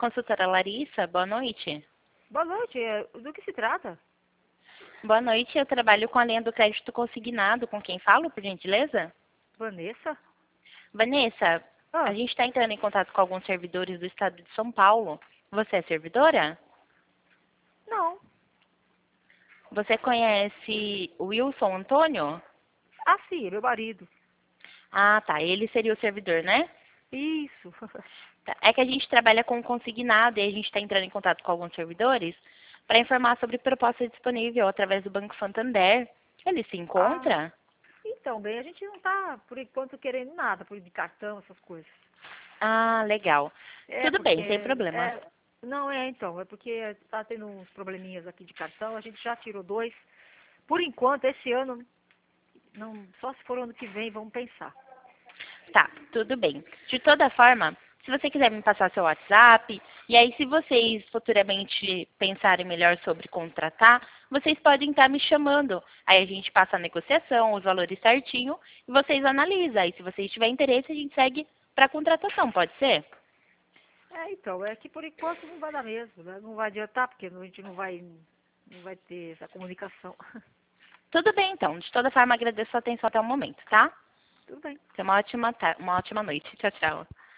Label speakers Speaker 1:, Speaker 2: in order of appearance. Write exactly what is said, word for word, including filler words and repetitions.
Speaker 1: consultora Larissa, boa noite.
Speaker 2: Boa noite, é, do que se trata?
Speaker 1: Boa noite, eu trabalho com a linha do crédito consignado. Com quem falo, por gentileza?
Speaker 2: Vanessa?
Speaker 1: Vanessa, a
Speaker 2: Ah,
Speaker 1: gente está entrando em contato com alguns servidores do estado de São Paulo. Você é servidora?
Speaker 2: não.
Speaker 1: Você conhece o Wilson Antônio?
Speaker 2: Ah, sim, é meu marido.
Speaker 1: Ah, tá. Ele seria o servidor, né?
Speaker 2: Isso.
Speaker 1: Tá. É que a gente trabalha com consignado e a gente está entrando em contato com alguns servidores para informar sobre proposta disponível através do Banco Santander. Ele se
Speaker 2: Ah,
Speaker 1: encontra?
Speaker 2: então, bem, a gente não tá, por enquanto, querendo nada, por de cartão, essas coisas.
Speaker 1: Ah, legal.
Speaker 2: É,
Speaker 1: Tudo
Speaker 2: porque,
Speaker 1: bem, sem problema.
Speaker 2: é, não é, então, é porque tá tendo uns probleminhas aqui de cartão, a gente já tirou dois. Por enquanto, esse ano, não, só se for ano que vem, vamos pensar.
Speaker 1: Tá, tudo bem. De toda forma, se você quiser me passar seu WhatsApp, e aí se vocês futuramente pensarem melhor sobre contratar, vocês podem estar me chamando. Aí a gente passa a negociação, os valores certinho, e vocês analisam. Aí se vocês tiverem interesse, a gente segue para contratação, pode ser?
Speaker 2: É, então, é que por enquanto não vai dar mesmo, né? Não vai adiantar, porque a gente não vai, não vai ter essa comunicação.
Speaker 1: Tudo bem, então. De toda forma, agradeço a atenção até o momento, tá?
Speaker 2: Tudo bem.
Speaker 1: Tenha uma ótima, ta- uma ótima noite. Tchau, tchau.